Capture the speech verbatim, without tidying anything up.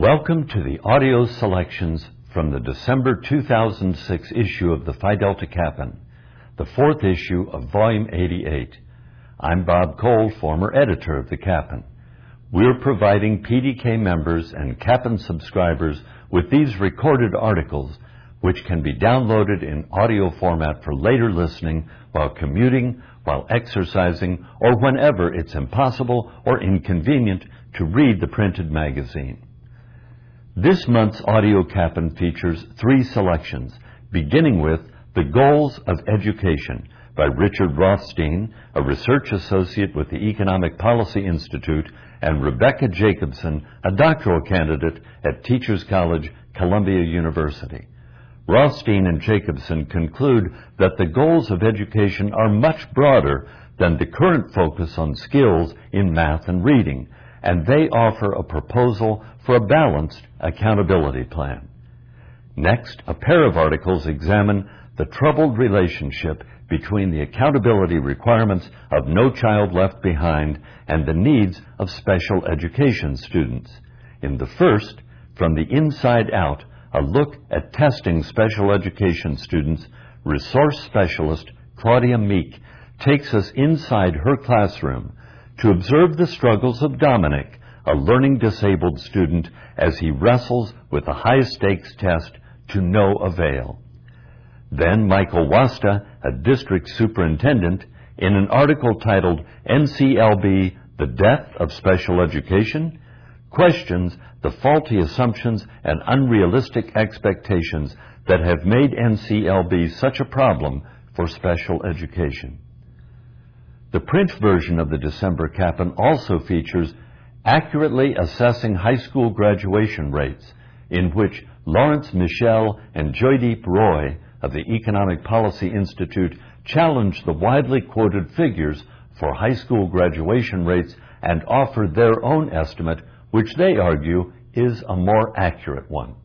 Welcome to the audio selections from the December two thousand six issue of the Phi Delta Kappan, the fourth issue of Volume eighty-eight. I'm Bob Cole, former editor of the Kappan. We're providing P D K members and Kappan subscribers with these recorded articles, which can be downloaded in audio format for later listening while commuting, while exercising, or whenever it's impossible or inconvenient to read the printed magazine. This month's Audio Kappan features three selections, beginning with The Goals of Education by Richard Rothstein, a research associate with the Economic Policy Institute, and Rebecca Jacobson, a doctoral candidate at Teachers College, Columbia University. Rothstein and Jacobson conclude that the goals of education are much broader than the current focus on skills in math and reading, and they offer a proposal for a balanced accountability plan. Next, a pair of articles examine the troubled relationship between the accountability requirements of No Child Left Behind and the needs of special education students. In the first, From the Inside Out, a look at testing special education students, resource specialist Claudia Meek takes us inside her classroom to observe the struggles of Dominic, a learning disabled student, as he wrestles with a high-stakes test to no avail. Then Michael Wasta, a district superintendent, in an article titled N C L B, The Death of Special Education, questions the faulty assumptions and unrealistic expectations that have made N C L B such a problem for special education. The print version of the December Kappan also features Accurately Assessing High School Graduation Rates, in which Lawrence Michel and Joydeep Roy of the Economic Policy Institute challenge the widely quoted figures for high school graduation rates and offer their own estimate, which they argue is a more accurate one.